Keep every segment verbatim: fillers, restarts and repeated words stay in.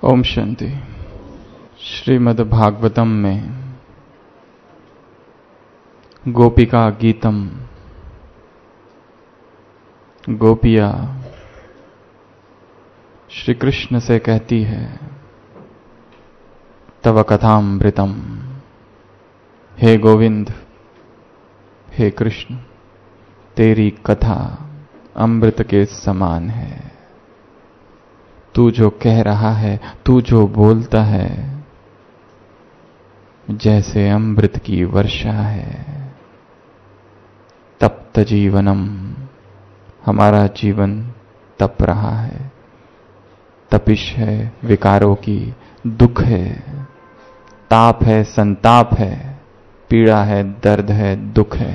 ओम शांति। श्रीमद् भागवतम में गोपिका गीतम, गोपिया श्री कृष्ण से कहती है, तव कथामृतम, हे गोविंद, हे कृष्ण, तेरी कथा अमृत के समान है। तू जो कह रहा है, तू जो बोलता है, जैसे अमृत की वर्षा है। तप्त जीवनम, हमारा जीवन तप रहा है, तपिश है विकारों की, दुख है, ताप है, संताप है, पीड़ा है, दर्द है, दुख है।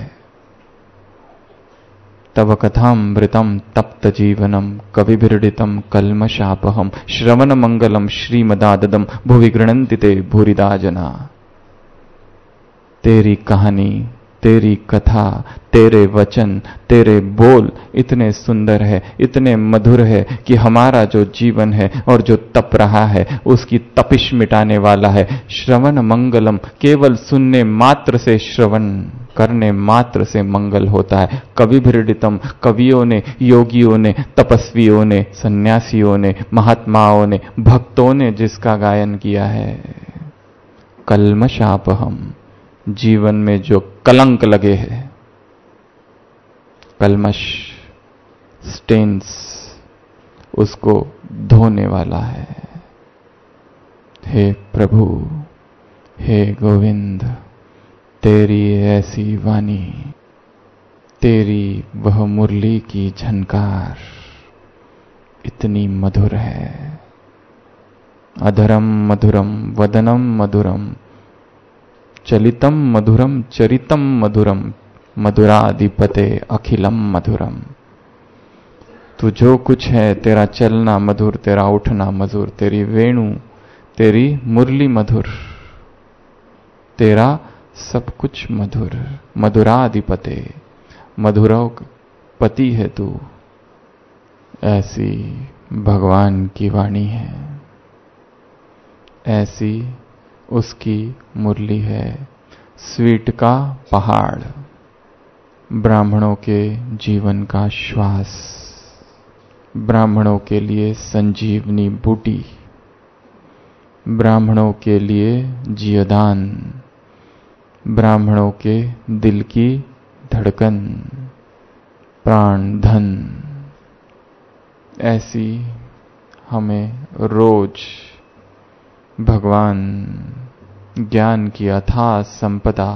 तव कथामृतम तप्त जीवनम कविभिर्डितम कल्मषापहम श्रवण मंगलम श्रीमदाददम भुवि गृणन्ति ते भूरिदा जना। तेरी कहानी, तेरी कथा, तेरे वचन, तेरे बोल इतने सुंदर है, इतने मधुर है कि हमारा जो जीवन है और जो तप रहा है उसकी तपिश मिटाने वाला है। श्रवण मंगलम, केवल सुनने मात्र से, श्रवण करने मात्र से मंगल होता है। कविभिर्डितम, कवियों ने, योगियों ने, तपस्वियों ने, सन्यासियों ने, महात्माओं ने, भक्तों ने जिसका गायन किया है। कल्मषापहम, जीवन में जो कलंक लगे हैं, कल्मश, स्टेन्स, उसको धोने वाला है। हे प्रभु, हे गोविंद, तेरी ऐसी वाणी, तेरी वह मुरली की झनकार इतनी मधुर है। अधरम मधुरम वदनम मधुरम चलितम मधुरम चरितम मधुरम मधुराधिपते अखिलम मधुरम। तू जो कुछ है, तेरा चलना मधुर, तेरा उठना मधुर, तेरी वेणु, तेरी मुरली मधुर, तेरा सब कुछ मधुर। मधुराधिपते, मधुरों पति है तू। ऐसी भगवान की वाणी है, ऐसी उसकी मुरली है। स्वीट का पहाड़, ब्राह्मणों के जीवन का श्वास, ब्राह्मणों के लिए संजीवनी बूटी, ब्राह्मणों के लिए जियदान, ब्राह्मणों के दिल की धड़कन, प्राण धन। ऐसी हमें रोज भगवान ज्ञान की अथाह संपदा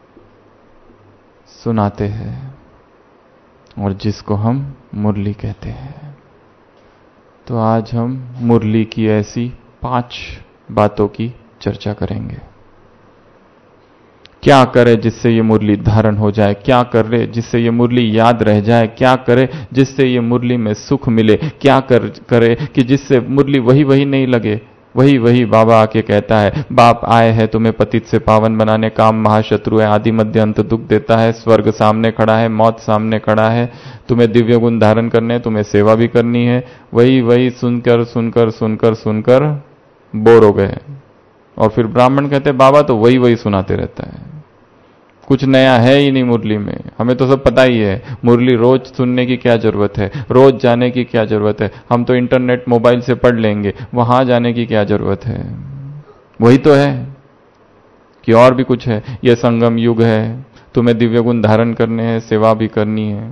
सुनाते हैं और जिसको हम मुरली कहते हैं। तो आज हम मुरली की ऐसी पांच बातों की चर्चा करेंगे। क्या करे जिससे ये मुरली धारण हो जाए, क्या करे जिससे ये मुरली याद रह जाए, क्या करे जिससे ये मुरली में सुख मिले, क्या कर करे कि जिससे मुरली वही वही नहीं लगे। वही वही बाबा आके कहता है, बाप आए हैं तुम्हें पतित से पावन बनाने, काम महाशत्रु है, आदि मध्य अंत दुख देता है, स्वर्ग सामने खड़ा है, मौत सामने खड़ा है, तुम्हें दिव्य गुण धारण करने, तुम्हें सेवा भी करनी है। वही वही सुनकर सुनकर सुनकर सुनकर बोर हो गए। और फिर ब्राह्मण कहते बाबा तो वही वही सुनाते रहता है, कुछ नया है ही नहीं मुरली में। हमें तो सब पता ही है, मुरली रोज सुनने की क्या जरूरत है, रोज जाने की क्या जरूरत है। हम तो इंटरनेट मोबाइल से पढ़ लेंगे, वहां जाने की क्या जरूरत है। वही तो है कि और भी कुछ है। यह संगम युग है, तुम्हें दिव्य गुण धारण करने हैं, सेवा भी करनी है।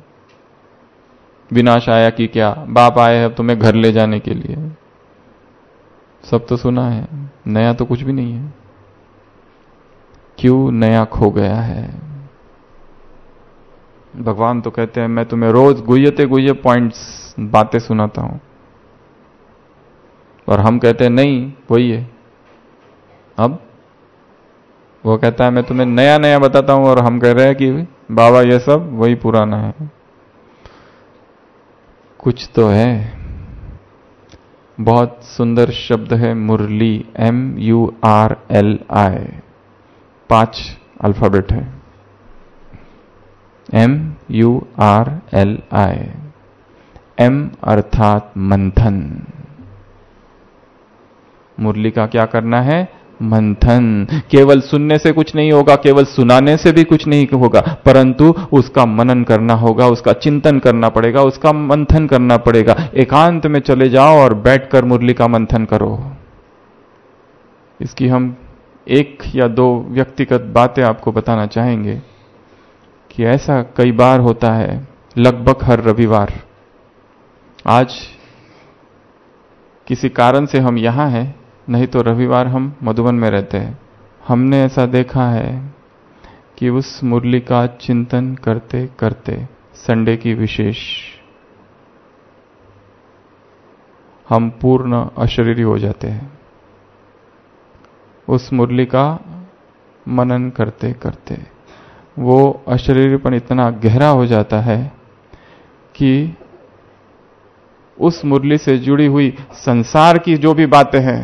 विनाश आया कि क्या, बाप आए हैं अब तुम्हें घर ले जाने के लिए। सब तो सुना है, नया तो कुछ भी नहीं है। क्यों नया खो गया है? भगवान तो कहते हैं मैं तुम्हें रोज गुह्यते गुह्य पॉइंट्स, बातें सुनाता हूं, और हम कहते हैं नहीं वही है। अब वो कहता है मैं तुम्हें नया नया बताता हूं, और हम कह रहे हैं कि बाबा ये सब वही पुराना है। कुछ तो है। बहुत सुंदर शब्द है Murli, M U R L I, पांच अल्फाबेट है। M U R L I. M अर्थात मंथन, मुरली का क्या करना है? मंथन। केवल सुनने से कुछ नहीं होगा, केवल सुनाने से भी कुछ नहीं होगा, परंतु उसका मनन करना होगा, उसका चिंतन करना पड़ेगा, उसका मंथन करना पड़ेगा। एकांत में चले जाओ और बैठकर मुरली का मंथन करो। इसकी हम एक या दो व्यक्तिगत बातें आपको बताना चाहेंगे कि ऐसा कई बार होता है, लगभग हर रविवार। आज किसी कारण से हम यहां हैं, नहीं तो रविवार हम मधुबन में रहते हैं। हमने ऐसा देखा है कि उस मुरली का चिंतन करते करते, संडे की विशेष, हम पूर्ण अशरीरी हो जाते हैं। उस मुरली का मनन करते करते वो अशरीरीपन इतना गहरा हो जाता है कि उस मुरली से जुड़ी हुई संसार की जो भी बातें हैं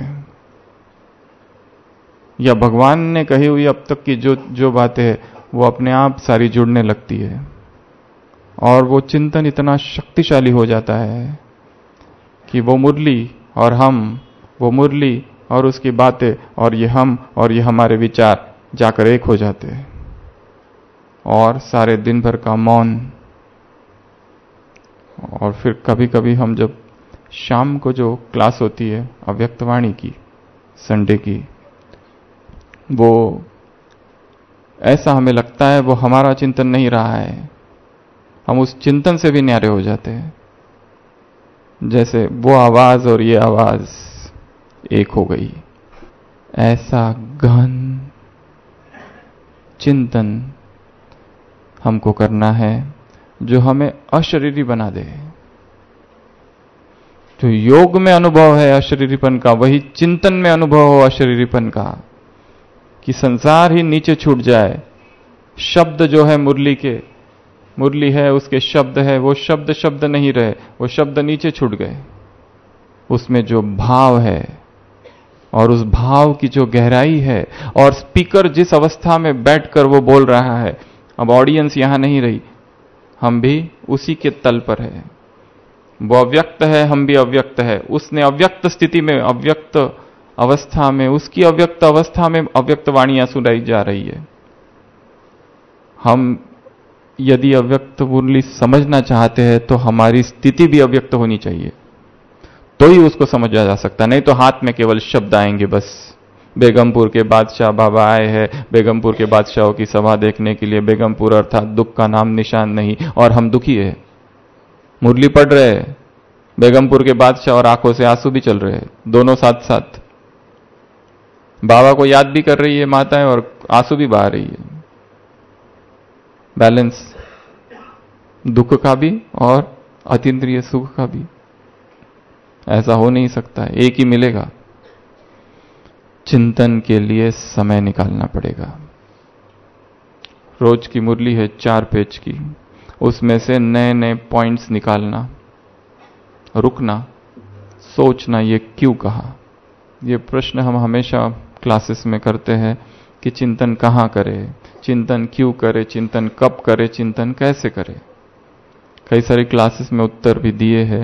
या भगवान ने कही हुई अब तक की जो जो बातें हैं, वो अपने आप सारी जुड़ने लगती है और वो चिंतन इतना शक्तिशाली हो जाता है कि वो मुरली और हम, वो मुरली और उसकी बातें और ये हम और ये हमारे विचार जाकर एक हो जाते हैं और सारे दिन भर का मौन। और फिर कभी कभी हम जब शाम को जो क्लास होती है अव्यक्तवाणी की, संडे की, वो ऐसा हमें लगता है वो हमारा चिंतन नहीं रहा है, हम उस चिंतन से भी न्यारे हो जाते हैं। जैसे वो आवाज और ये आवाज एक हो गई। ऐसा गहन चिंतन हमको करना है जो हमें अशरीरी बना दे। जो योग में अनुभव है अशरीरीपन का, वही चिंतन में अनुभव हो अशरीरीपन का, कि संसार ही नीचे छूट जाए। शब्द जो है मुरली के, मुरली है उसके शब्द है, वो शब्द शब्द नहीं रहे, वो शब्द नीचे छूट गए। उसमें जो भाव है और उस भाव की जो गहराई है और स्पीकर जिस अवस्था में बैठकर वो बोल रहा है, अब ऑडियंस यहां नहीं रही, हम भी उसी के तल पर है। वो अव्यक्त है, हम भी अव्यक्त है। उसने अव्यक्त स्थिति में, अव्यक्त अवस्था में, उसकी अव्यक्त अवस्था में अव्यक्त वाणियां सुनाई जा रही है। हम यदि अव्यक्त मुरली समझना चाहते हैं तो हमारी स्थिति भी अव्यक्त होनी चाहिए, तो ही उसको समझा जा सकता। नहीं तो हाथ में केवल शब्द आएंगे बस। बेगमपुर के बादशाह बाबा आए हैं बेगमपुर के बादशाहों की सभा देखने के लिए। बेगमपुर अर्थात दुख का नाम निशान नहीं, और हम दुखी है। मुरली पढ़ रहे हैं बेगमपुर के बादशाह और आंखों से आंसू भी चल रहे हैं, दोनों साथ साथ। बाबा को याद भी कर रही है माताएं और आंसू भी बहा रही है। बैलेंस दुख का भी और अतीन्द्रिय सुख का भी। ऐसा हो नहीं सकता है, एक ही मिलेगा। चिंतन के लिए समय निकालना पड़ेगा। रोज की मुरली है चार पेज की, उसमें से नए नए पॉइंट्स निकालना, रुकना, सोचना, ये क्यों कहा। ये प्रश्न हम हमेशा क्लासेस में करते हैं कि चिंतन कहाँ करें, चिंतन क्यों करें, चिंतन कब करें, चिंतन कैसे करें। कई सारी क्लासेस में उत्तर भी दिए हैं।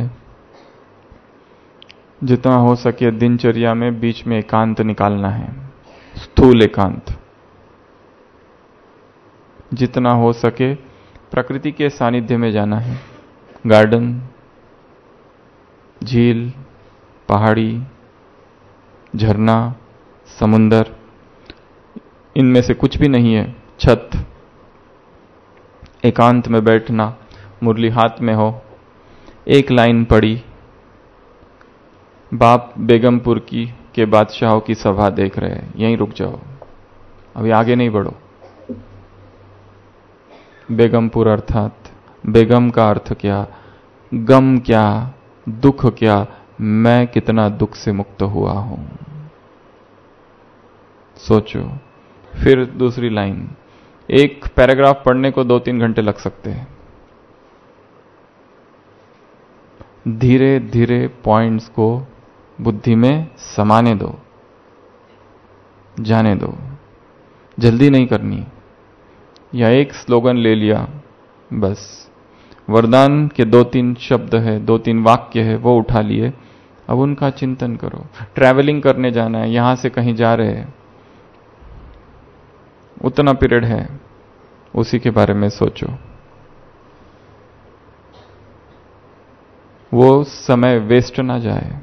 जितना हो सके दिनचर्या में बीच में एकांत निकालना है, स्थूल एकांत। जितना हो सके प्रकृति के सानिध्य में जाना है। गार्डन, झील, पहाड़ी, झरना, समुंदर, इनमें से कुछ भी नहीं है। छत, एकांत में बैठना, मुरली हाथ में हो, एक लाइन पढ़ी, बाप बेगमपुर की के बादशाहों की सभा देख रहे हैं, यहीं रुक जाओ, अभी आगे नहीं बढ़ो। बेगमपुर अर्थात बेगम का अर्थ क्या, गम क्या, दुख क्या, मैं कितना दुख से मुक्त हुआ हूं। सोचो। फिर दूसरी लाइन, एक पैराग्राफ पढ़ने को दो तीन घंटे लग सकते हैं। धीरे धीरे पॉइंट्स को बुद्धि में समाने दो, जाने दो, जल्दी नहीं करनी। या एक स्लोगन ले लिया बस, वरदान के दो तीन शब्द है, दो तीन वाक्य है, वो उठा लिए, अब उनका चिंतन करो। ट्रैवलिंग करने जाना है, यहां से कहीं जा रहे हैं, उतना पीरियड है, उसी के बारे में सोचो। वो समय वेस्ट ना जाए।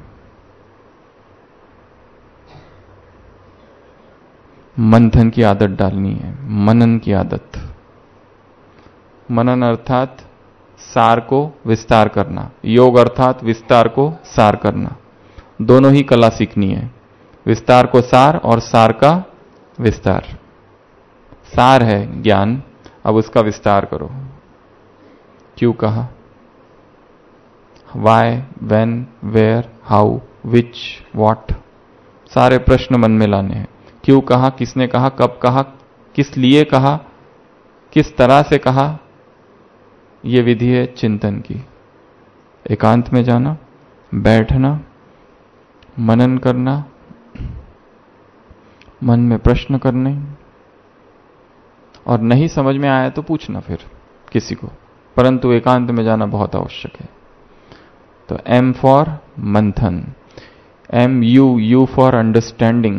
मंथन की आदत डालनी है, मनन की आदत। मनन अर्थात सार को विस्तार करना, योग अर्थात विस्तार को सार करना। दोनों ही कला सीखनी है, विस्तार को सार और सार का विस्तार। सार है ज्ञान, अब उसका विस्तार करो। क्यों कहा, why, when, where, how, which, what, सारे प्रश्न मन में लाने हैं। क्यों कहा, किसने कहा, कब कहा, किस लिए कहा, किस तरह से कहा, यह विधि है चिंतन की। एकांत में जाना, बैठना, मनन करना, मन में प्रश्न करने, और नहीं समझ में आया तो पूछना फिर किसी को, परंतु एकांत में जाना बहुत आवश्यक है। तो एम फॉर मंथन, M U, U for understanding.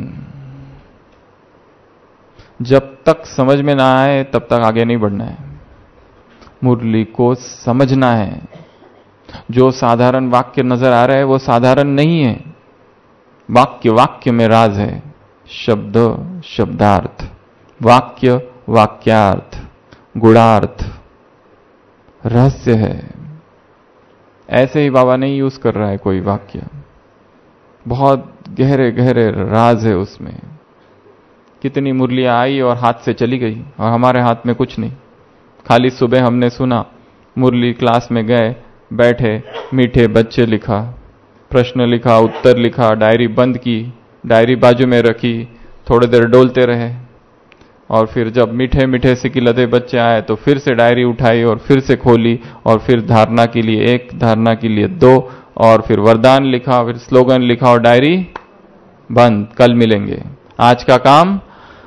जब तक समझ में ना आए तब तक आगे नहीं बढ़ना है। मुरली को समझना है। जो साधारण वाक्य नजर आ रहा है वो साधारण नहीं है। वाक्य वाक्य में राज है, शब्द शब्दार्थ, वाक्य वाक्यार्थ, गुणार्थ, रहस्य है। ऐसे ही बाबा नहीं यूज कर रहा है कोई वाक्य, बहुत गहरे गहरे राज है उसमें। कितनी मुरलियां आई और हाथ से चली गई, और हमारे हाथ में कुछ नहीं। खाली सुबह हमने सुना, मुरली क्लास में गए, बैठे, मीठे बच्चे लिखा, प्रश्न लिखा, उत्तर लिखा, डायरी बंद की, डायरी बाजू में रखी, थोड़ी देर डोलते रहे, और फिर जब मीठे मीठे सिकिलदे बच्चे आए तो फिर से डायरी उठाई और फिर से खोली, और फिर धारणा के लिए एक, धारणा के लिए दो, और फिर वरदान लिखा, फिर स्लोगन लिखा और डायरी बंद। कल मिलेंगे। आज का काम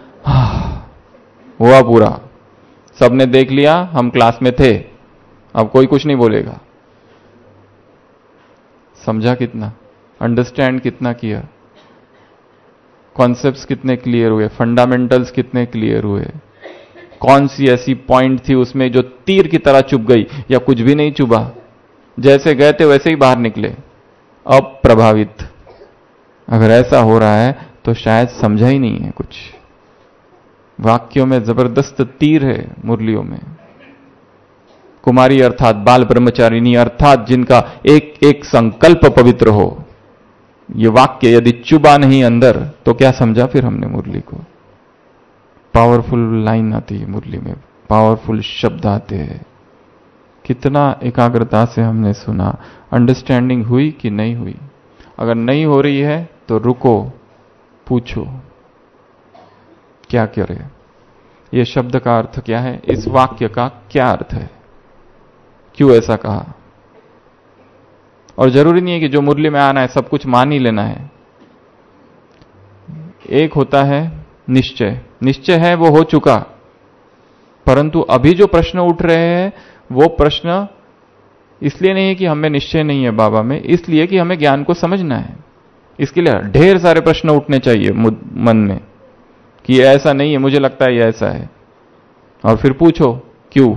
हुआ पूरा, सबने देख लिया, हम क्लास में थे, अब कोई कुछ नहीं बोलेगा। समझा कितना, अंडरस्टैंड कितना किया, कॉन्सेप्ट्स कितने क्लियर हुए, फंडामेंटल्स कितने क्लियर हुए, कौन सी ऐसी पॉइंट थी उसमें जो तीर की तरह चुभ गई, या कुछ भी नहीं चुभा, जैसे गए थे वैसे ही बाहर निकले, अप्रभावित। अगर ऐसा हो रहा है तो शायद समझा ही नहीं है कुछ। वाक्यों में जबरदस्त तीर है, मुरलियों में। कुमारी अर्थात बाल ब्रह्मचारिणी अर्थात जिनका एक एक संकल्प पवित्र हो, ये वाक्य यदि चुबा नहीं अंदर तो क्या समझा फिर हमने मुरली को। पावरफुल लाइन आती है मुरली में, पावरफुल शब्द आते हैं। कितना एकाग्रता से हमने सुना, अंडरस्टैंडिंग हुई कि नहीं हुई। अगर नहीं हो रही है तो रुको, पूछो क्या करे, ये शब्द का अर्थ क्या है, इस वाक्य का क्या अर्थ है, क्यों ऐसा कहा। और जरूरी नहीं है कि जो मुरली में आना है सब कुछ मान ही लेना है। एक होता है निश्चय, निश्चय है वो हो चुका, परंतु अभी जो प्रश्न उठ रहे हैं वो प्रश्न इसलिए नहीं है कि हमें निश्चय नहीं है बाबा में, इसलिए कि हमें ज्ञान को समझना है। इसके लिए ढेर सारे प्रश्न उठने चाहिए मन में कि ऐसा नहीं है, मुझे लगता है ये ऐसा है, और फिर पूछो क्यों।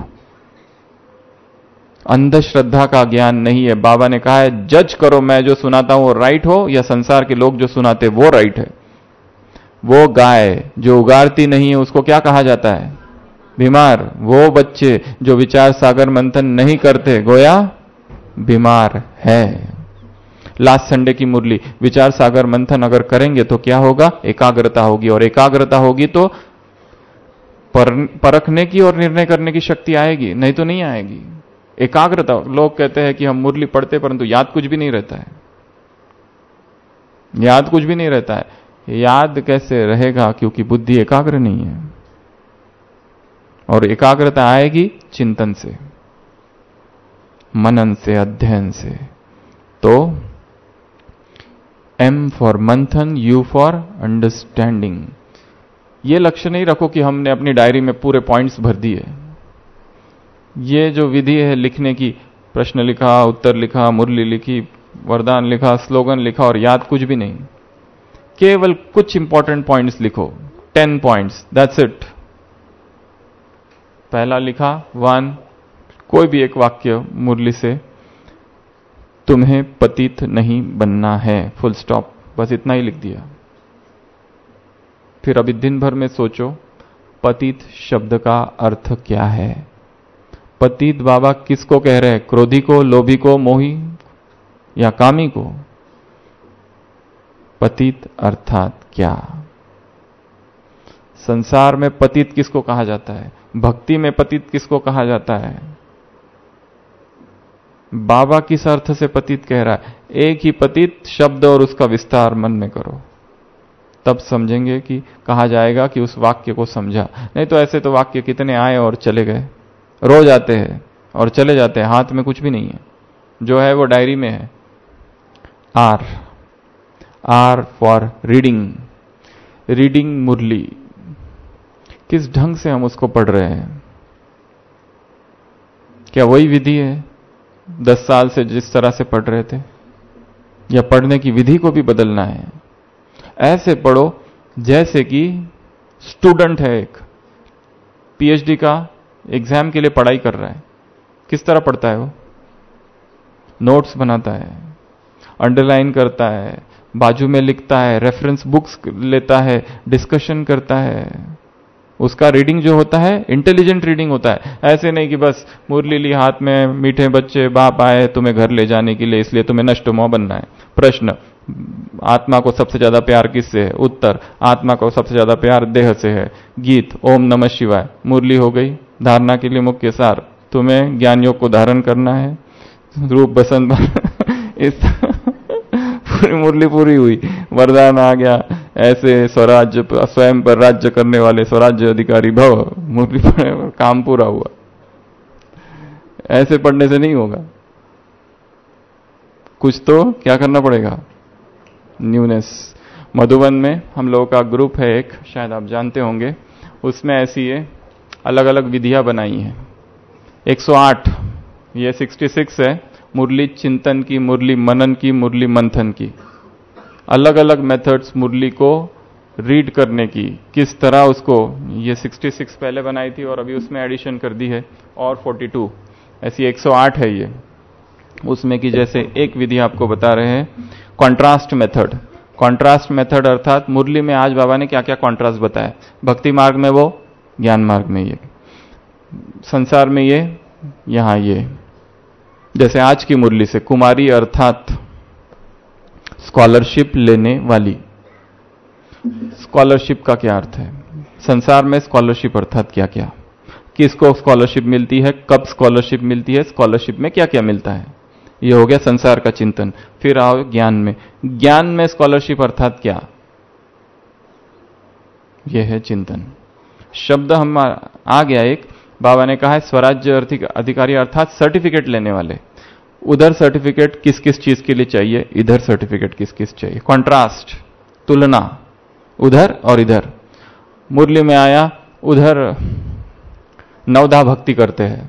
अंधश्रद्धा का ज्ञान नहीं है। बाबा ने कहा है जज करो मैं जो सुनाता हूं वो राइट हो या संसार के लोग जो सुनाते वो राइट है। वो गाय जो उगारती नहीं है उसको क्या कहा जाता है, बीमार। वो बच्चे जो विचार सागर मंथन नहीं करते गोया बीमार है। लास्ट संडे की मुरली, विचार सागर मंथन अगर करेंगे तो क्या होगा, एकाग्रता होगी, और एकाग्रता होगी तो पर, परखने की और निर्णय करने की शक्ति आएगी, नहीं तो नहीं आएगी। एकाग्रता, लोग कहते हैं कि हम मुरली पढ़ते परंतु याद कुछ भी नहीं रहता है, याद कुछ भी नहीं रहता है। याद कैसे रहेगा, क्योंकि बुद्धि एकाग्र नहीं है। और एकाग्रता आएगी चिंतन से, मनन से, अध्ययन से। तो एम फॉर मंथन, यू फॉर अंडरस्टैंडिंग। ये लक्ष्य नहीं रखो कि हमने अपनी डायरी में पूरे पॉइंट्स भर दिए। ये जो विधि है लिखने की, प्रश्न लिखा, उत्तर लिखा, मुरली लिखी, वरदान लिखा, स्लोगन लिखा और याद कुछ भी नहीं। केवल कुछ इंपॉर्टेंट पॉइंट्स लिखो, टेन पॉइंट्स, दैट्स इट। पहला लिखा वन, कोई भी एक वाक्य मुरली से, तुम्हें पतित नहीं बनना है, फुल स्टॉप, बस इतना ही लिख दिया। फिर अभी दिन भर में सोचो पतित शब्द का अर्थ क्या है। पतित बाबा किसको कह रहे हैं? क्रोधी को, लोभी को, मोही या कामी को? पतित अर्थात क्या? संसार में पतित किसको कहा जाता है? भक्ति में पतित किसको कहा जाता है? बाबा किस अर्थ से पतित कह रहा है? एक ही पतित शब्द और उसका विस्तार मन में करो, तब समझेंगे कि कहा जाएगा कि उस वाक्य को समझा। नहीं तो ऐसे तो वाक्य कितने आए और चले गए, रोज आते हैं और चले जाते हैं, हाथ में कुछ भी नहीं है, जो है वो डायरी में है। R, R for reading. Reading Murli, किस ढंग से हम उसको पढ़ रहे हैं? क्या वही विधि है दस साल से जिस तरह से पढ़ रहे थे, या पढ़ने की विधि को भी बदलना है? ऐसे पढ़ो जैसे कि स्टूडेंट है, एक पीएचडी का एग्जाम के लिए पढ़ाई कर रहा है। किस तरह पढ़ता है वो? नोट्स बनाता है, अंडरलाइन करता है, बाजू में लिखता है, रेफरेंस बुक्स लेता है, डिस्कशन करता है। उसका रीडिंग जो होता है इंटेलिजेंट रीडिंग होता है। ऐसे नहीं कि बस मुरली ली हाथ में, मीठे बच्चे बाप आए तुम्हें घर ले जाने के लिए, इसलिए तुम्हें नष्टमोह बनना है। प्रश्न, आत्मा को सबसे ज्यादा प्यार किससे है? उत्तर, आत्मा को सबसे ज्यादा प्यार देह से है। गीत, ओम नमः शिवाय, मुरली हो गई। धारणा के लिए मुख्य सार, तुम्हें ज्ञान योग को धारण करना है। रूप बसंत इस पूरी मुरली पूरी हुई, वरदान आ गया। ऐसे स्वराज्य, स्वयं पर राज्य करने वाले स्वराज्य अधिकारी भव, मुरली पढ़े, काम पूरा हुआ। ऐसे पढ़ने से नहीं होगा, कुछ तो क्या करना पड़ेगा? न्यूनेस। मधुबन में हम लोगों का ग्रुप है एक, शायद आप जानते होंगे, उसमें ऐसी ये अलग अलग विधियां बनाई हैं। एक सौ आठ, ये छियासठ है, मुरली चिंतन की, मुरली मनन की, मुरली मंथन की। अलग अलग मेथड्स मुरली को रीड करने की, किस तरह उसको, ये छियासठ पहले बनाई थी और अभी उसमें एडिशन कर दी है और बयालीस, ऐसी एक सौ आठ है ये। उसमें की जैसे एक विधि आपको बता रहे हैं, कॉन्ट्रास्ट मेथड। कॉन्ट्रास्ट मेथड अर्थात मुरली में आज बाबा ने क्या क्या कॉन्ट्रास्ट बताया। भक्ति मार्ग में वो, ज्ञान मार्ग में ये, संसार में ये, यहां ये। जैसे आज की मुरली से, कुमारी अर्थात स्कॉलरशिप लेने वाली। स्कॉलरशिप का क्या अर्थ है? संसार में स्कॉलरशिप अर्थात क्या क्या, किसको स्कॉलरशिप मिलती है, कब स्कॉलरशिप मिलती है, स्कॉलरशिप में क्या क्या मिलता है। ये हो गया संसार का चिंतन। फिर आओ ज्ञान में। ज्ञान में स्कॉलरशिप अर्थात क्या? यह है चिंतन। शब्द हम आ गया एक, बाबा ने कहा है स्वराज्य अधिकारी अर्थात सर्टिफिकेट लेने वाले। उधर सर्टिफिकेट किस किस चीज के लिए चाहिए, इधर सर्टिफिकेट किस किस चाहिए। कॉन्ट्रास्ट, तुलना, उधर और इधर। मुरली में आया, उधर नवधा भक्ति करते हैं।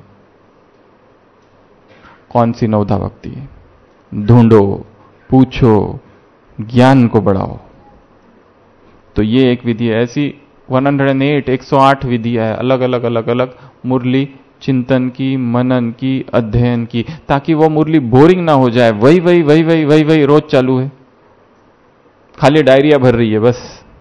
कौन सी नवधा भक्ति? ढूंढो, पूछो, ज्ञान को बढ़ाओ। तो ये एक विधि है। ऐसी एक सौ आठ, एक सौ आठ विधियां है, अलग अलग अलग अलग मुरली चिंतन की, मनन की, अध्ययन की, ताकि वो मुरली बोरिंग ना हो जाए। वही वही वही वही वही वही रोज चालू है, खाली डायरिया भर रही है बस।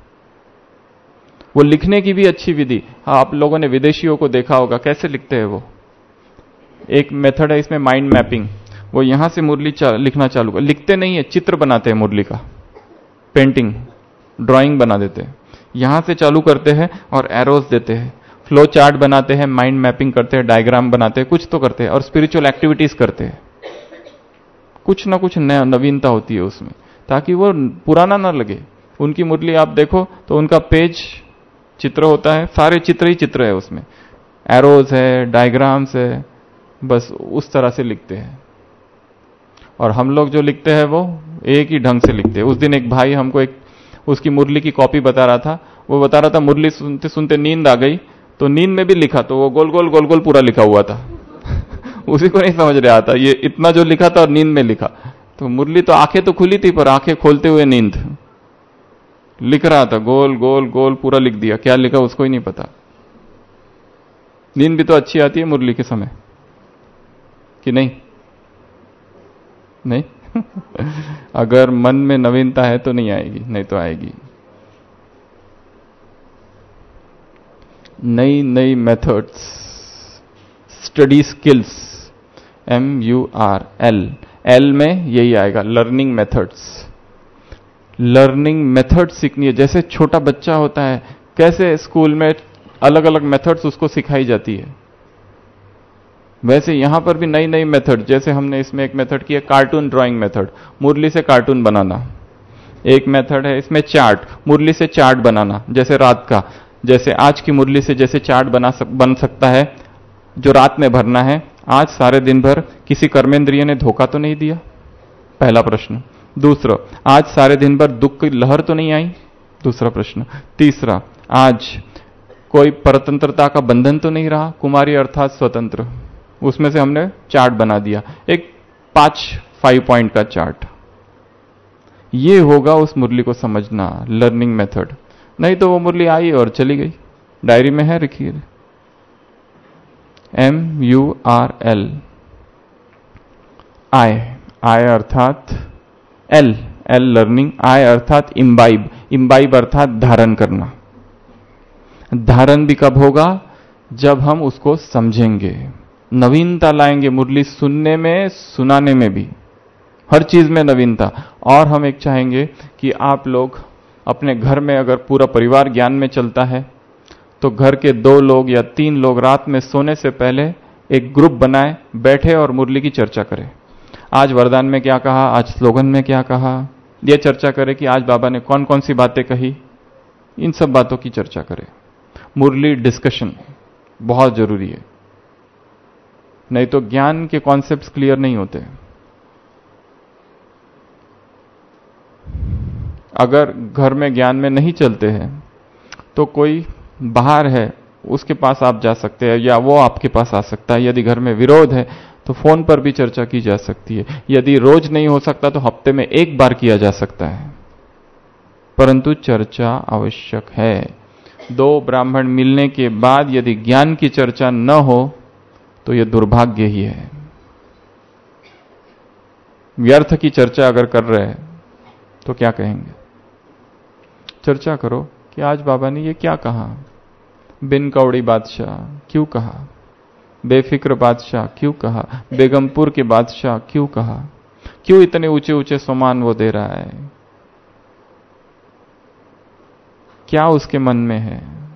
वो लिखने की भी अच्छी विधि। हाँ, आप लोगों ने विदेशियों को देखा होगा कैसे लिखते हैं वो। एक मेथड है इसमें माइंड मैपिंग। वो यहां से मुरली चा, लिखना चालू कर, लिखते नहीं है, चित्र बनाते हैं मुरली का, पेंटिंग, ड्राइंग बना देते हैं। यहां से चालू करते हैं और एरोज देते हैं, फ्लो चार्ट बनाते हैं, माइंड मैपिंग करते हैं, डायग्राम बनाते हैं, कुछ तो करते हैं, और स्पिरिचुअल एक्टिविटीज करते हैं। कुछ ना कुछ नया नवीनता होती है उसमें, ताकि वो पुराना ना लगे। उनकी मुरली आप देखो तो उनका पेज चित्र होता है, सारे चित्र ही चित्र है उसमें, एरोज है, डायग्राम्स है, बस उस तरह से लिखते हैं। और हम लोग जो लिखते हैं वो एक ही ढंग से लिखते हैं। उस दिन एक भाई हमको एक उसकी मुरली की कॉपी बता रहा था। वो बता रहा था मुरली सुनते सुनते नींद आ गई, तो नींद में भी लिखा, तो वो गोल गोल गोल गोल पूरा लिखा हुआ था। उसी को नहीं समझ रहा था, ये इतना जो लिखा था और नींद में लिखा, तो मुरली तो आंखें तो खुली थी पर आंखें खोलते हुए नींद। लिख रहा था गोल गोल गोल, पूरा लिख दिया, क्या लिखा उसको ही नहीं पता। नींद भी तो अच्छी आती है मुरली के समय कि नहीं? नहीं अगर मन में नवीनता है तो नहीं आएगी, नहीं तो आएगी। नई नई methods, study skills, M U R L, L में यही आएगा, लर्निंग मेथड्स। लर्निंग मेथड सीखनी है। जैसे छोटा बच्चा होता है, कैसे स्कूल में अलग अलग मेथड्स उसको सिखाई जाती है, वैसे यहां पर भी नई नई मेथड। जैसे हमने इसमें एक मेथड की है कार्टून ड्राइंग मेथड, मुरली से कार्टून बनाना। एक मेथड है इसमें चार्ट, मुरली से चार्ट बनाना, जैसे रात का, जैसे आज की मुरली से जैसे चार्ट बना सक, बन सकता है जो रात में भरना है। आज सारे दिन भर किसी कर्मेंद्रिय ने धोखा तो नहीं दिया, पहला प्रश्न। दूसरा, आज सारे दिन भर दुख की लहर तो नहीं आई, दूसरा प्रश्न। तीसरा, आज कोई परतंत्रता का बंधन तो नहीं रहा, कुमारी अर्थात स्वतंत्र। उसमें से हमने चार्ट बना दिया, एक पांच फाइव पॉइंट का चार्ट। ये होगा उस मुरली को समझना, लर्निंग मेथड। नहीं तो वो मुरली आई और चली गई, डायरी में है लिखी, M U R L, I, I अर्थात एल, एल लर्निंग, आई अर्थात इम्बाइब, इम्बाइब अर्थात धारण करना। धारण भी कब होगा? जब हम उसको समझेंगे, नवीनता लाएंगे मुरली सुनने में, सुनाने में भी, हर चीज में नवीनता। और हम एक चाहेंगे कि आप लोग अपने घर में, अगर पूरा परिवार ज्ञान में चलता है, तो घर के दो लोग या तीन लोग रात में सोने से पहले एक ग्रुप बनाए, बैठे और मुरली की चर्चा करें। आज वरदान में क्या कहा, आज स्लोगन में क्या कहा, यह चर्चा करें कि आज बाबा ने कौन कौन सी बातें कही, इन सब बातों की चर्चा करें। मुरली डिस्कशन बहुत जरूरी है, नहीं तो ज्ञान के कॉन्सेप्ट्स क्लियर नहीं होते। अगर घर में ज्ञान में नहीं चलते हैं तो कोई बाहर है उसके पास आप जा सकते हैं, या वो आपके पास आ सकता है। यदि घर में विरोध है तो फोन पर भी चर्चा की जा सकती है। यदि रोज नहीं हो सकता तो हफ्ते में एक बार किया जा सकता है, परंतु चर्चा आवश्यक है। दो ब्राह्मण मिलने के बाद यदि ज्ञान की चर्चा न हो तो यह दुर्भाग्य ही है। व्यर्थ की चर्चा अगर कर रहे हैं तो क्या कहेंगे? चर्चा करो कि आज बाबा ने ये क्या कहा, बिन कौड़ी बादशाह क्यों कहा, बेफिक्र बादशाह क्यों कहा, बेगमपुर के बादशाह क्यों कहा, क्यों इतने ऊंचे ऊंचे सम्मान वो दे रहा है, क्या उसके मन में है,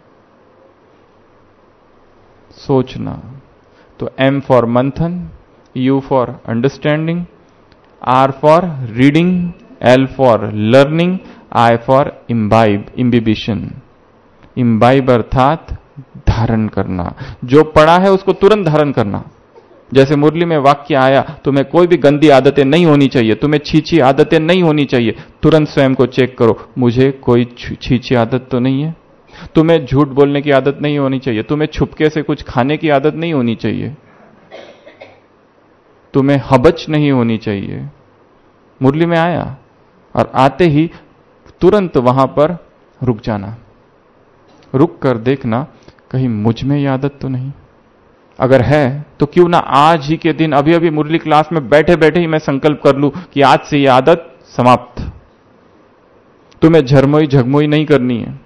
सोचना। तो एम फॉर मंथन, U for understanding, R for reading, L for learning, I for imbibe, imbibition. Imbibe अर्थात धारण करना, जो पढ़ा है उसको तुरंत धारण करना। जैसे मुरली में वाक्य आया, तुम्हें कोई भी गंदी आदतें नहीं होनी चाहिए, तुम्हें छीछी आदतें नहीं होनी चाहिए, तुरंत स्वयं को चेक करो, मुझे कोई छीछी आदत तो नहीं है। तुम्हें झूठ बोलने की आदत नहीं होनी चाहिए, तुम्हें छुपके से कुछ खाने की आदत नहीं होनी चाहिए, तुम्हें हबच नहीं होनी चाहिए। मुरली में आया और आते ही तुरंत वहां पर रुक जाना, रुक कर देखना कहीं मुझ में ये आदत तो नहीं। अगर है तो क्यों ना आज ही के दिन, अभी अभी मुरली क्लास में बैठे बैठे ही मैं संकल्प कर लूं कि आज से ये आदत समाप्त। तुम्हें झरमोई झगमोई नहीं करनी है।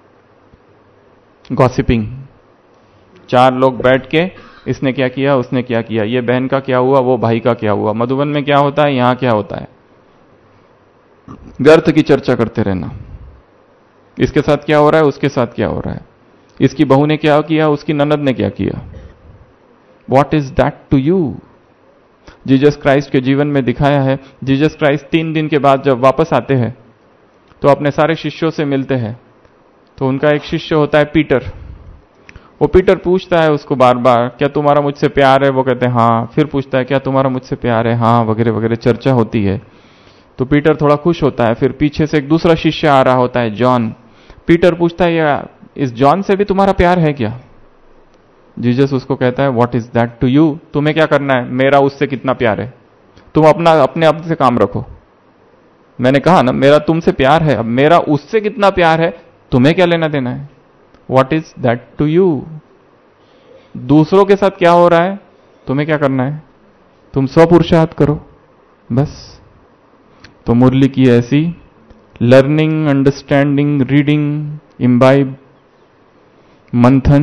गॉसिपिंग, चार लोग बैठ के इसने क्या किया, उसने क्या किया, ये बहन का क्या हुआ, वो भाई का क्या हुआ, मधुबन में क्या होता है, यहां क्या होता है, व्यर्थ की चर्चा करते रहना। इसके साथ क्या हो रहा है, उसके साथ क्या हो रहा है, इसकी बहू ने क्या किया, उसकी ननद ने क्या किया। What is that to you? Jesus Christ के जीवन में दिखाया है। जीसस क्राइस्ट तीन दिन के बाद जब वापस आते हैं तो अपने सारे शिष्यों से मिलते हैं, तो उनका एक शिष्य होता है पीटर। वो पीटर पूछता है उसको बार बार, क्या तुम्हारा मुझसे प्यार है? वो कहते हैं हाँ। फिर पूछता है, क्या तुम्हारा मुझसे प्यार है? हाँ, वगैरह वगैरह चर्चा होती है। तो पीटर थोड़ा खुश होता है। फिर पीछे से एक दूसरा शिष्य आ रहा होता है, जॉन। पीटर पूछता है, या इस जॉन से भी तुम्हारा प्यार है क्या? जीसस उसको कहता है, what is that to you? तुम्हें क्या करना है, मेरा उससे कितना प्यार है? तुम अपना अपने आप से काम रखो। मैंने कहा ना, मेरा तुमसे प्यार है, अब मेरा उससे कितना प्यार है तुम्हें क्या लेना देना है? What is that to you? दूसरों के साथ क्या हो रहा है तुम्हें क्या करना है? तुम स्वपुरुषार्थ करो बस। तो मुरली की ऐसी लर्निंग, अंडरस्टैंडिंग, रीडिंग, इम्बाइब, मंथन,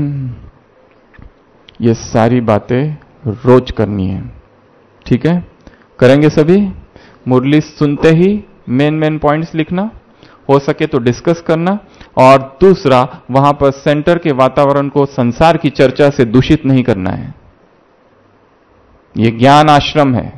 ये सारी बातें रोज करनी है। ठीक है, करेंगे सभी। मुरली सुनते ही मेन मेन पॉइंट्स लिखना, हो सके तो डिस्कस करना, और दूसरा वहां पर सेंटर के वातावरण को संसार की चर्चा से दूषित नहीं करना है। यह ज्ञान आश्रम है।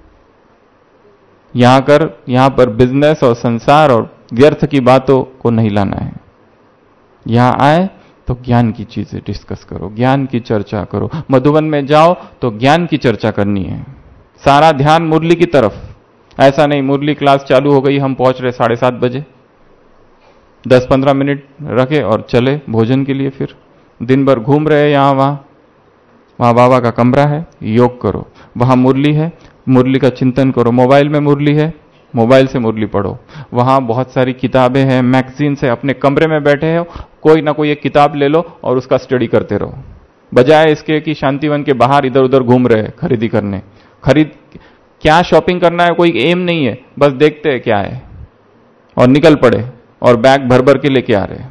यहां कर यहां पर बिजनेस और संसार और व्यर्थ की बातों को नहीं लाना है। यहां आए तो ज्ञान की चीजें डिस्कस करो, ज्ञान की चर्चा करो। मधुबन में जाओ तो ज्ञान की चर्चा करनी है, सारा ध्यान मुरली की तरफ। ऐसा नहीं मुरली क्लास चालू हो गई, हम पहुंच रहे साढ़े सात बजे, दस पंद्रह मिनट रखे और चले भोजन के लिए, फिर दिन भर घूम रहे यहां वहां। वहां बाबा का कमरा है, योग करो, वहां मुरली है, मुरली का चिंतन करो। मोबाइल में मुरली है, मोबाइल से मुरली पढ़ो। वहां बहुत सारी किताबें हैं, मैगजीन्स है, अपने कमरे में बैठे हो, कोई ना कोई एक किताब ले लो और उसका स्टडी करते रहो, बजाय इसके कि शांतिवन के बाहर इधर उधर घूम रहे खरीदी करने। खरीद क्या शॉपिंग करना है कोई एम नहीं है, बस देखते हैं क्या है और निकल पड़े और बैग भर भर के लेके आ रहे,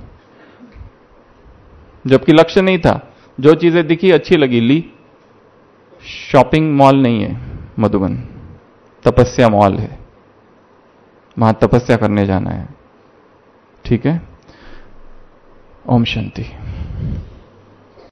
जबकि लक्ष्य नहीं था। जो चीजें दिखी अच्छी लगी ली। शॉपिंग मॉल नहीं है मधुबन, तपस्या मॉल है, वहां तपस्या करने जाना है। ठीक है, ओम शांति।